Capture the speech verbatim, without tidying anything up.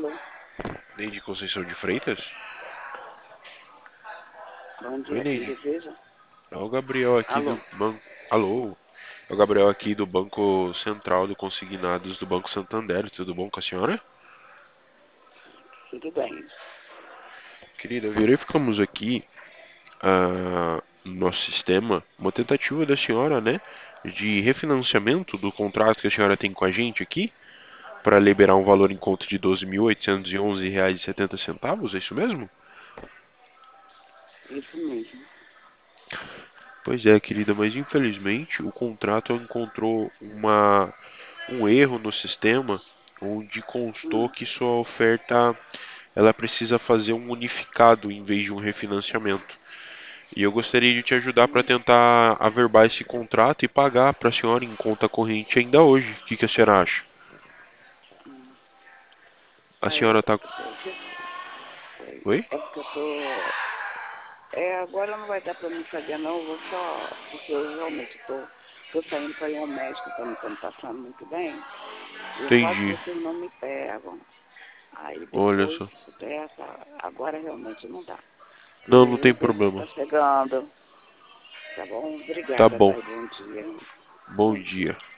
Alô? Neide Conceição de Freitas? Bom Oi, dia, quem Neide. deseja? É o Gabriel aqui do Alô? Banco. Alô? É o Gabriel aqui do Banco Central de Consignados do Banco Santander. Tudo bom com a senhora? Tudo bem. Querida, verificamos aqui ah, no nosso sistema uma tentativa da senhora, né, de refinanciamento do contrato que a senhora tem com a gente aqui para liberar um valor em conta de doze mil oitocentos e onze reais e setenta centavos, é isso mesmo? Isso mesmo. Pois é, querida, mas infelizmente o contrato encontrou uma, um erro no sistema onde constou Hum, que sua oferta ela precisa fazer um unificado em vez de um refinanciamento. E eu gostaria de te ajudar para hum, tentar averbar esse contrato e pagar para a senhora em conta corrente ainda hoje. O que, que a senhora acha? hum. A Ah, eu, senhora tá. sei, que- sei. Oi? É porque eu tô... É, agora não vai dar pra mim fazer não, eu vou só... Porque eu realmente tô, tô saindo para ir ao médico, que eu não tô me passando muito bem. E quase Entendi. vocês não me pegam. Aí Olha depois, só. se puder, tá? Agora realmente não dá. Porque Não, não o tem dentista problema. tá chegando. Tá bom? Tá Obrigada, bom. tá? E bom dia. Bom Bom dia. dia.